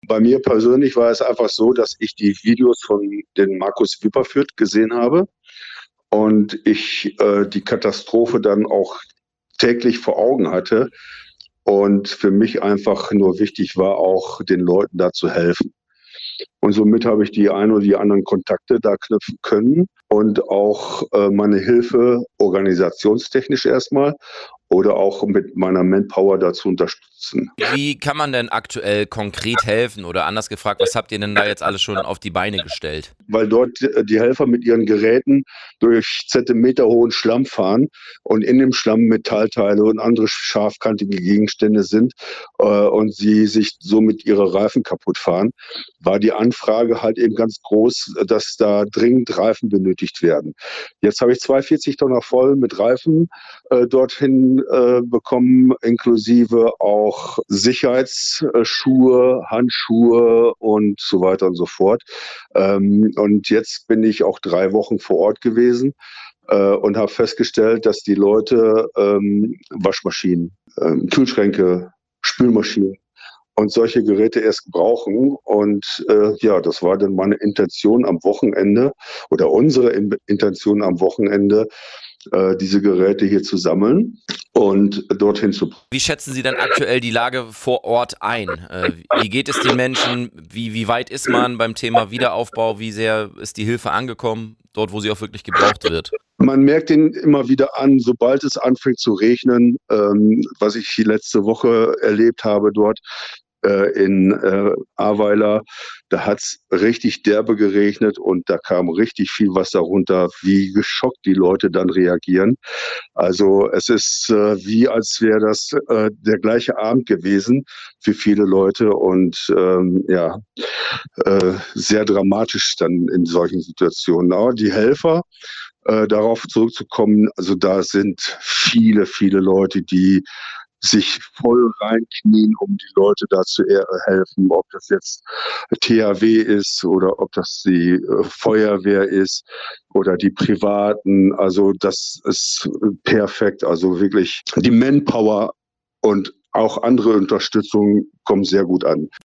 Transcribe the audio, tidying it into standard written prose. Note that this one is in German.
Bei mir persönlich war es einfach so, dass ich die Videos von den Markus Wipperfürth gesehen habe und ich die Katastrophe dann auch täglich vor Augen hatte und für mich einfach nur wichtig war, auch den Leuten da zu helfen. Und somit habe ich die ein oder die anderen Kontakte da knüpfen können und auch meine Hilfe organisationstechnisch erstmal oder auch mit meiner Manpower dazu unterstützen. Wie kann man denn aktuell konkret helfen? Oder anders gefragt, was habt ihr denn da jetzt alles schon auf die Beine gestellt? Weil dort die Helfer mit ihren Geräten durch zentimeterhohen Schlamm fahren und in dem Schlamm Metallteile und andere scharfkantige Gegenstände sind und sie sich somit ihre Reifen kaputt fahren, war die Anfrage halt eben ganz groß, dass da dringend Reifen benötigt werden. Jetzt habe ich 2 40-Tonner voll mit Reifen dorthin bekommen, inklusive auch Sicherheitsschuhe, Handschuhe und so weiter und so fort. Und jetzt bin ich auch 3 Wochen vor Ort gewesen und habe festgestellt, dass die Leute Waschmaschinen, Kühlschränke, Spülmaschinen und solche Geräte erst brauchen. Und ja, das war dann meine Intention am Wochenende oder unsere Intention am Wochenende, diese Geräte hier zu sammeln und dorthin zu. Wie schätzen Sie denn aktuell die Lage vor Ort ein? Wie geht es den Menschen? Wie weit ist man beim Thema Wiederaufbau? Wie sehr ist die Hilfe angekommen, dort, wo sie auch wirklich gebraucht wird? Man merkt den immer wieder an, sobald es anfängt zu regnen, was ich die letzte Woche erlebt habe dort in Ahrweiler, da hat's richtig derbe geregnet und da kam richtig viel Wasser runter, wie geschockt die Leute dann reagieren. Also es ist wie, als wäre das der gleiche Abend gewesen für viele Leute und ja, sehr dramatisch dann in solchen Situationen. Aber die Helfer, darauf zurückzukommen, also da sind viele, viele Leute, die sich voll reinknien, um die Leute da zu helfen, ob das jetzt THW ist oder ob das die Feuerwehr ist oder die Privaten. Also das ist perfekt. Also wirklich die Manpower und auch andere Unterstützung kommen sehr gut an.